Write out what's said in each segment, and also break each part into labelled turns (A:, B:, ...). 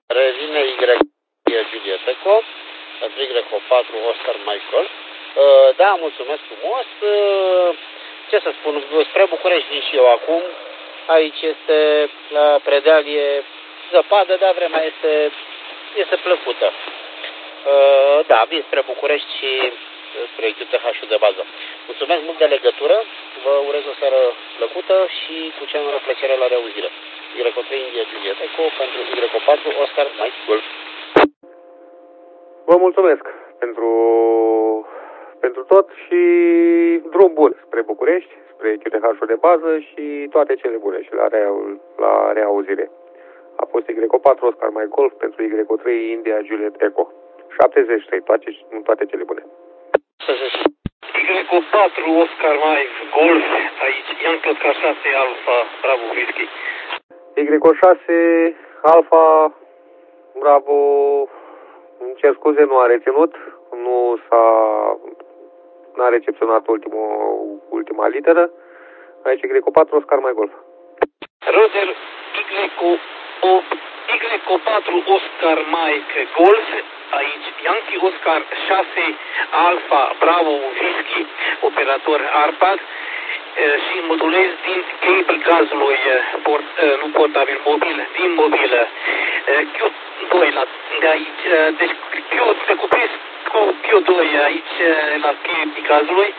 A: Revine Y Juliet Eco, pentru Y4 Oscar Michael. Da, mulțumesc frumos. Ce să spun, spre București vin și eu acum. Aici este la Predeal, e zăpadă, dar vremea este plăcută. Da, vin spre București și spre QTH-ul de bază. Mulțumesc mult de legătură, vă urez o seară plăcută și cu cea mai plăcere la reauzire. Y3 India Juliet Eco pentru Y4 Oscar Mike Golf.
B: Vă mulțumesc pentru tot și drum bun spre București, spre QTH-ul de bază și toate cele bune și la reauzire. A fost Y4 Oscar Mike Golf pentru Y3 India Juliet Eco. 73, toate cele bune.
C: Y4 Oscar Mike Golf, aici Yankee Oscar 6 Alpha Bravo Whisky.
B: Y6 Alpha Bravo, îmi cer scuze, nu a reținut, n-a recepționat ultima literă. Aici Y4 Oscar Mike Golf.
C: Roger, Y4 Oscar Mike Golf, aici Yankee Oscar 6 Alpha Bravo Whisky, operator ARPAD, și modulez din cable gazului, nu portabil, mobil, din mobilă. Q2 de aici, deci se cuprins cu Q2 aici la cable gazului.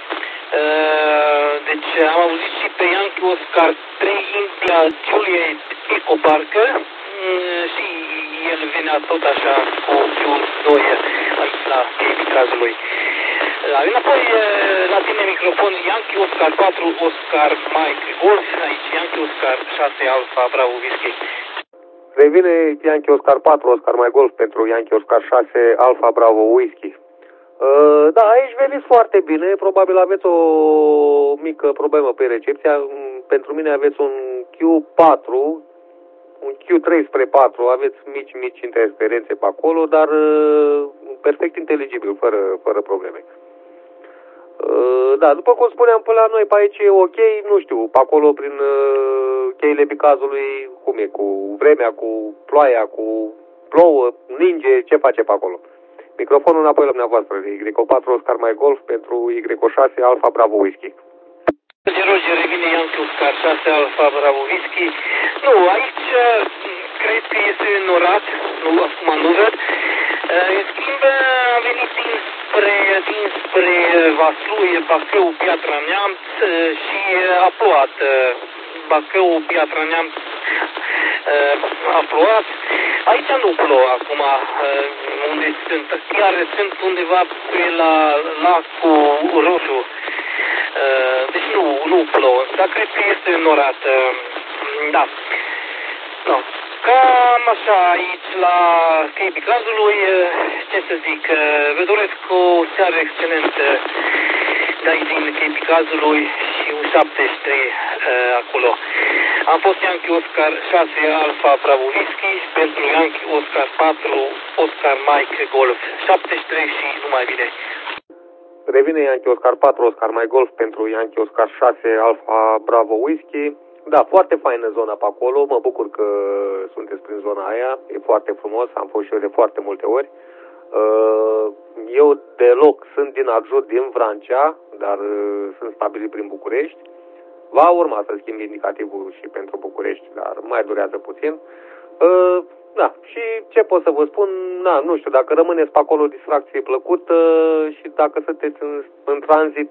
C: Deci am auzit și pe Yankee Oscar 3 India Juliet Eco Parker și el venea tot așa cu Q2 aici la cable gazului. Înapoi la tine microfon Yankee Oscar 4 Oscar Mike Golf, aici Yankee Oscar 6 Alpha Bravo Whisky.
B: Revine Yankee Oscar 4 Oscar Mike Golf pentru Yankee Oscar 6 Alpha Bravo Whisky. Da, aici veniți foarte bine, probabil aveți o mică problemă pe recepția. Pentru mine aveți un Q4, un Q3 spre 4, aveți mici interferențe pe acolo, dar perfect inteligibil, fără probleme. Da, după cum spuneam, până la noi pe aici e ok, nu știu, pe acolo prin cheile picazului, cum e, cu vremea, cu ploaia, cu plouă, ninge, ce face pe acolo? Microfonul înapoi la dumneavoastră, Y4 Oscar Mike Golf pentru Y6 Alpha Bravo Whisky.
C: Roger, revine Yankee Oscar 6 Alpha Bravo Whisky. Nu, aici cred că este înorat, nu, acum nu văd. În schimb, am venit dinspre Vaslui, Bacău, Piatra Neamț și a plouat. Bacău, Piatra Neamț a plouat. Aici nu plouă acum, unde sunt. Chiar sunt undeva pe la Lacul Roșu. Deci nu plouă, dar cred că este înorat. Da. No. Cam așa aici la Cape Gazului, ce să zic, vă doresc o seară excelentă de aici din Cape Gazului și un 73 acolo. Am fost Yankee Oscar 6 Alpha Bravo Whisky pentru Yankee Oscar 4 Oscar Mike Golf 73 și numai bine.
B: Revine Yankee Oscar 4 Oscar Mike Golf pentru Yankee Oscar 6 Alpha Bravo Whisky. Da, foarte faină zona pe acolo, mă bucur că sunteți prin zona aia, e foarte frumos, am fost și eu de foarte multe ori. Eu deloc sunt din Arjut, din Vrancea, dar sunt stabilit prin București. Va urma să schimb indicativul și pentru București, dar mai durează puțin. Da, și ce pot să vă spun, nu știu, dacă rămâneți pe acolo, distracție plăcută și dacă sunteți în tranzit,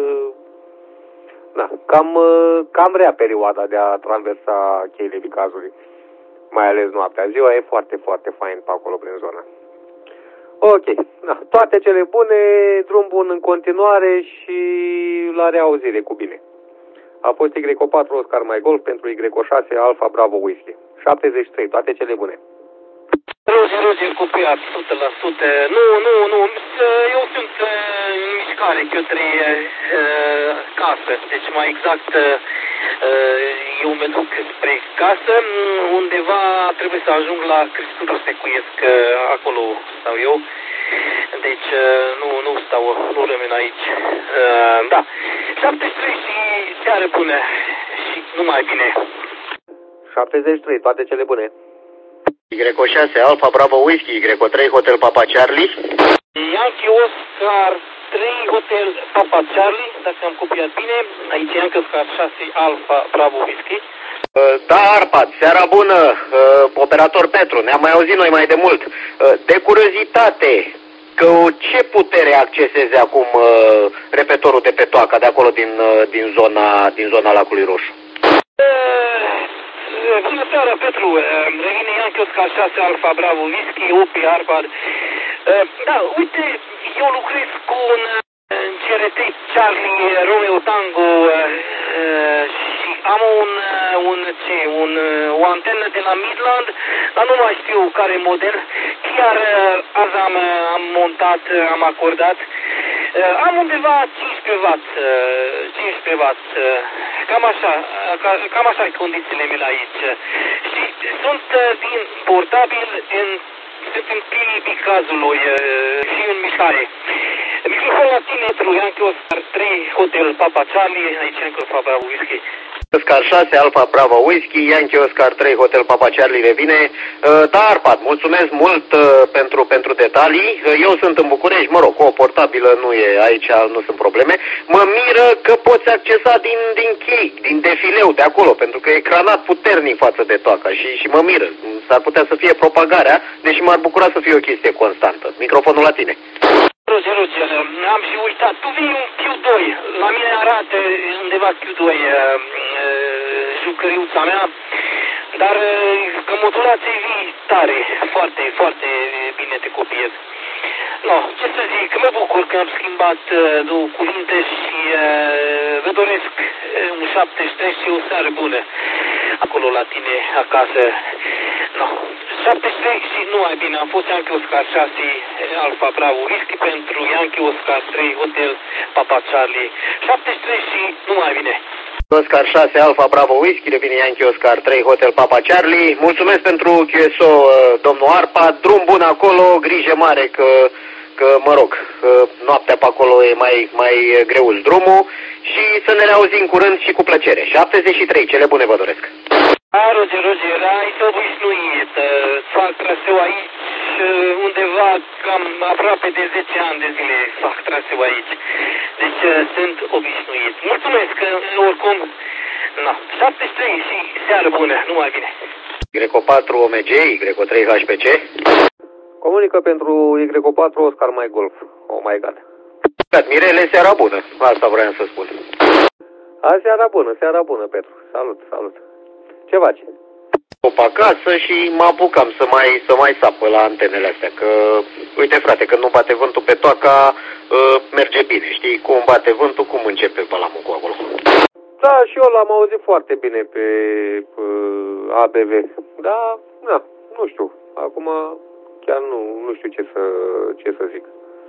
B: da, cam rea perioada de a traversa cheile Vicazului, mai ales noaptea. Ziua e foarte, foarte fain pe acolo prin zona. Ok, da, toate cele bune, drum bun în continuare și la reauzire cu bine. A fost Y4 Oscar Mike Golf pentru Y6 Alpha Bravo Whisky. 73, toate cele bune.
C: Roger, copiat, 100%. Nu, eu sunt în mișcare, Q3 casă, deci mai exact eu mă duc spre casă, undeva trebuie să ajung la Cristuru Secuiesc, acolo stau eu, deci nu rămân aici. Da, 73 și seară bună și numai bine.
B: 73, toate cele bune. Y6 Alfa Bravo Whisky, Y3 Hotel Papa Charlie.
C: Yankee Oscar 3 Hotel Papa Charlie, dacă am copiat bine, aici Yankee Oscar 6 Alfa Bravo Whisky.
B: Da, Arpad, seara bună, operator Petru, ne-am mai auzit noi mai de mult. De curiozitate, că ce putere acceseze acum repetorul de pe Toaca, de acolo din zona Lacului Roșu?
C: Bună seara, Petru, revine Yankee Oscar 6 Alfa Bravo Whisky, Opi Arpad. Da, uite, eu lucrez cu un CRT Charlie Romeo Tango și am o antenă de la Midland, dar nu mai știu care model. Chiar azi am montat, am acordat. Am undeva 15 W, cam așa e condițiile mele aici. Și sunt din portabil sunt în clipii cazului și în mișcare. Microfon la tine, pentru Yankee Oscar 3 Hotel Papa Charlie, aici Yankee Oscar Bravo Whisky.
B: Oscar 6 Alfa Bravo Whisky, Yankee Oscar 3 Hotel Papa Charlie revine. Da, Arpad, mulțumesc mult pentru detalii. Eu sunt în București, mă rog, cu o portabilă nu e aici, nu sunt probleme. Mă miră că poți accesa din chei, din defileu de acolo, pentru că e ecranat puternic față de Toaca și mă miră. S-ar putea să fie propagarea, deși m-ar bucura să fie o chestie constantă. Microfonul la tine.
C: Roger, am și uitat. Tu vii un Q2. La mine arată undeva Q2 jucăriuța mea, dar că modulație vii tare, foarte, foarte bine te copiez. No, ce să zic, mă bucur că am schimbat două cuvinte și vă doresc un 73 și o seară bună acolo la tine acasă. No, 73 și nu mai bine, am fost Yankee Oscar 6 Alfa Bravo Whisky pentru Yankee Oscar 3 Hotel Papa Charlie. 73 și nu mai bine.
B: Oscar 6 Alfa Bravo Whisky, devine Yankee Oscar 3 Hotel Papa Charlie. Mulțumesc pentru QSO, domnul Arpa. Drum bun acolo, grijă mare că mă rog, noaptea pe acolo e mai greul drumul și să ne reauzim curând și cu plăcere. 73, cele bune vă doresc.
C: Roger, ai să obișnuit. Fac traseu aici undeva cam aproape de 10 ani de zile fac traseu aici. Deci sunt obișnuit. Mulțumesc că oricum, 73 și seară bună, numai bine.
B: Y4 OMG, Y3 HPC.
D: Comunică pentru Y4 Oscar My Golf. Oh my God.
B: Mirele, seara bună. Asta vreau să spun.
D: Seara bună, Petru. Salut. Ce faci?
B: Pe acasă și mă apucam să mai sapă la antenele astea, că, uite frate, când nu bate vântul pe Toaca, merge bine, știi? Cum bate vântul, cum începe bălamul cu acolo.
D: Da, și eu l-am auzit foarte bine pe ABV, da, nu știu, acum chiar nu știu ce să zic.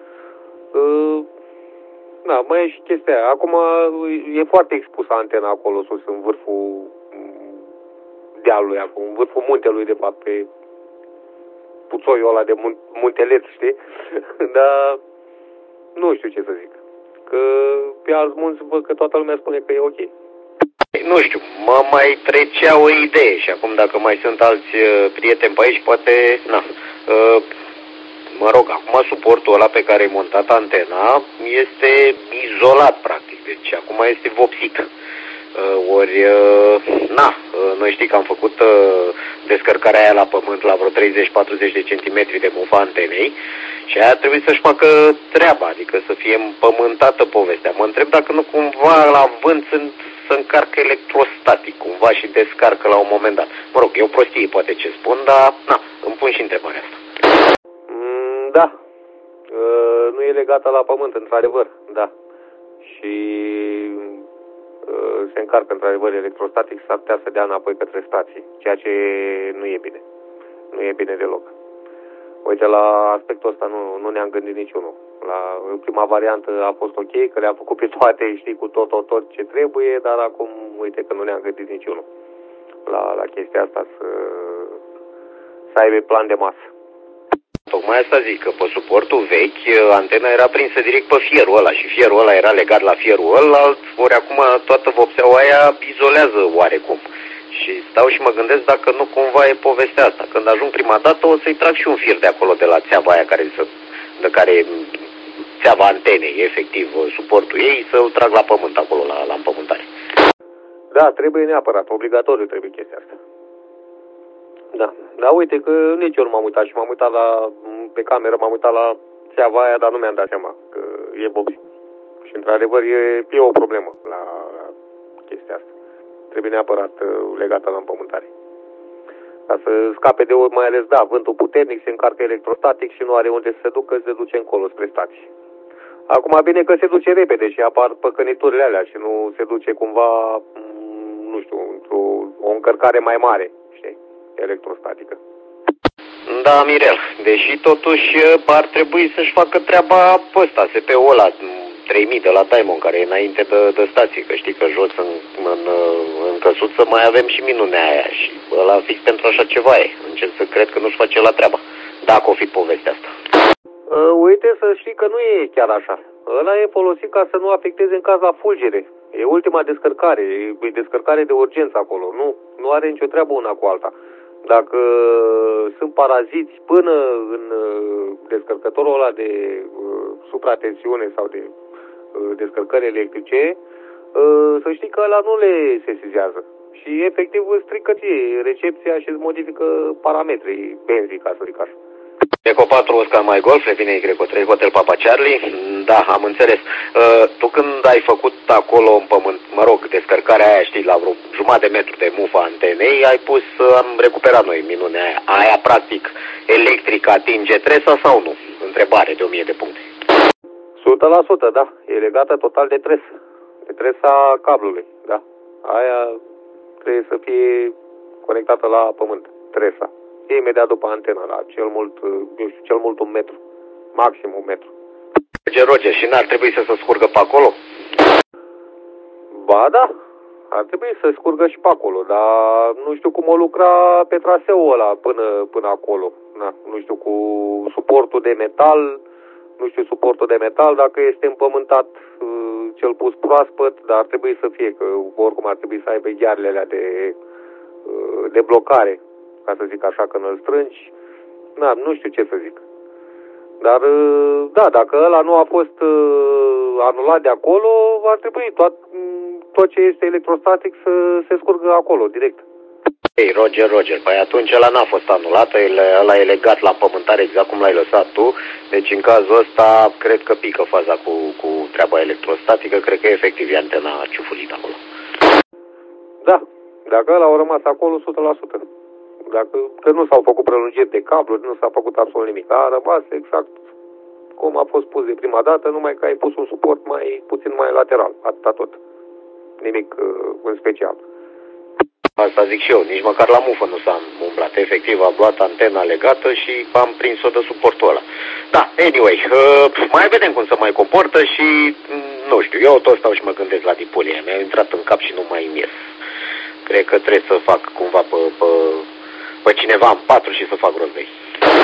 D: Mai e și chestia aia. Acum e foarte expusă antena acolo sus, în vârful dealului, acum, în vârful muntelui, de fapt, pe puțoiul ăla de munteleț, știi? Dar nu știu ce să zic. Că pe alți munți văd că toată lumea spune că e ok.
B: Nu știu, mă mai trecea o idee și acum dacă mai sunt alți prieteni pe aici, poate, mă rog, acum suportul ăla pe care e montat antena este izolat, practic, deci acum este vopsit. Noi știi că am făcut descărcarea aia la pământ la vreo 30-40 de centimetri de mufa antenei și aia trebuie să-și facă treaba, adică să fie împământată povestea. Mă întreb dacă nu cumva la vânt să încarcă electrostatic, cumva și descarcă la un moment dat. Mă rog, e o prostie poate ce spun, dar îmi pun și întrebarea asta.
D: Da, nu e legată la pământ, într-adevăr, da. Și se încarcă într-adevăr electrostatic, s-ar putea să dea înapoi către stații, ceea ce nu e bine. Nu e bine deloc. Uite, la aspectul ăsta nu ne-am gândit niciunul. La prima variantă a fost ok, că le-am făcut pe toate, știi, cu tot ce trebuie, dar acum, uite că nu ne-am gândit niciunul la chestia asta să aibă plan de masă.
B: Tocmai asta zic, că pe suportul vechi antena era prinsă direct pe fierul ăla și fierul ăla era legat la fierul ăla, ori acum toată vopseaua aia izolează oarecum.
D: Și stau și mă gândesc dacă nu cumva e povestea asta. Când ajung prima dată o să-i trag și un fir de acolo, de la țeava aia de care țeava antenei, efectiv, suportul ei, să-l trag la pământ acolo, la împământare.
B: Da, trebuie neapărat, obligatoriu trebuie chestia asta. Da, dar uite că nici eu nu m-am uitat și m-am uitat pe cameră, m-am uitat la țeava aia, dar nu mi-am dat seama că e bobsi. Și într-adevăr e o problemă la chestia asta. Trebuie neapărat legată la împământare. Ca să scape de ori, mai ales, da, vântul puternic, se încarcă electrostatic și nu are unde să se ducă, se duce încolo spre stații. Acum bine că se duce repede și apar păcăniturile alea și nu se duce cumva, nu știu, o încărcare mai mare, știi, electrostatică.
D: Da, Mirel, deși totuși ar trebui să-și facă treaba ăsta, SP-ul ăla, 3000 de la Diamond, care e înainte de stație, că știi că jos în căsuță mai avem și minunea aia și ăla fix pentru așa ceva e. Încep să cred că nu-și face la treaba, dacă o fi povestea asta.
B: Uite să știi că nu e chiar așa. Ăla e folosit ca să nu afecteze în caz la fulgere. E ultima descărcare, e descărcare de urgență acolo. Nu are nicio treabă una cu alta. Dacă sunt paraziți până în descărcătorul ăla de supratensiune sau de descărcări electrice, să știi că ăla nu le sesizează. Și efectiv îți strică ție recepția și îți modifică parametrii benzii, ca să zic așa.
D: Eco 4 Oscar Mike Golf, revine Y3 Hotel Papa Charlie. Da, am înțeles. Tu când ai făcut acolo în pământ, mă rog, descărcarea aia, știi, la vreo jumătate de metru de mufa antenei, ai pus, am recuperat noi minunea aia. Aia, practic, electric atinge tresa sau nu? Întrebare de 1000 de puncte.
B: 100%, da. E legată total de tresă. De tresa cablului, da. Aia trebuie să fie conectată la pământ, tresa. E imediat după antena, la cel mult 1 metru. Maxim 1 metru.
D: Roger, și n-ar trebui să se scurgă pe acolo?
B: Ba da, ar trebui să scurgă și pe acolo, dar nu știu cum o lucra pe traseul ăla până acolo. Na, nu știu cu suportul de metal, dacă este împământat, cel pus proaspăt, dar ar trebui să fie, că oricum ar trebui să aibă ghearele alea de blocare, ca să zic așa, când îl strângi. Na, nu știu ce să zic. Dar, da, dacă ăla nu a fost anulat de acolo, ar trebui tot ce este electrostatic să se scurgă acolo, direct.
D: Ei, Roger, păi atunci ăla n-a fost anulat, ăla e legat la împământare exact cum l-ai lăsat tu, deci în cazul ăsta cred că pică faza cu treaba electrostatică, cred că efectiv e antena ciufulită acolo.
B: Da, dacă ăla a rămas acolo 100%. Că nu s-au făcut prelungiri de cabluri, nu s-a făcut absolut nimic. A rămas exact cum a fost pus de prima dată, numai că ai pus un suport puțin mai lateral. Atâta tot. Nimic în special.
D: Asta zic și eu, nici măcar la mufă nu s-a umblat. Efectiv, a luat antena legată și am prins-o de suportul ăla. Da, anyway, mai vedem cum se mai comportă și, nu știu, eu tot stau și mă gândesc la dipolie. Mi-a intrat în cap și nu mai îmi ies. Cred că trebuie să fac cumva pe cineva în patru și să fac rost de ei.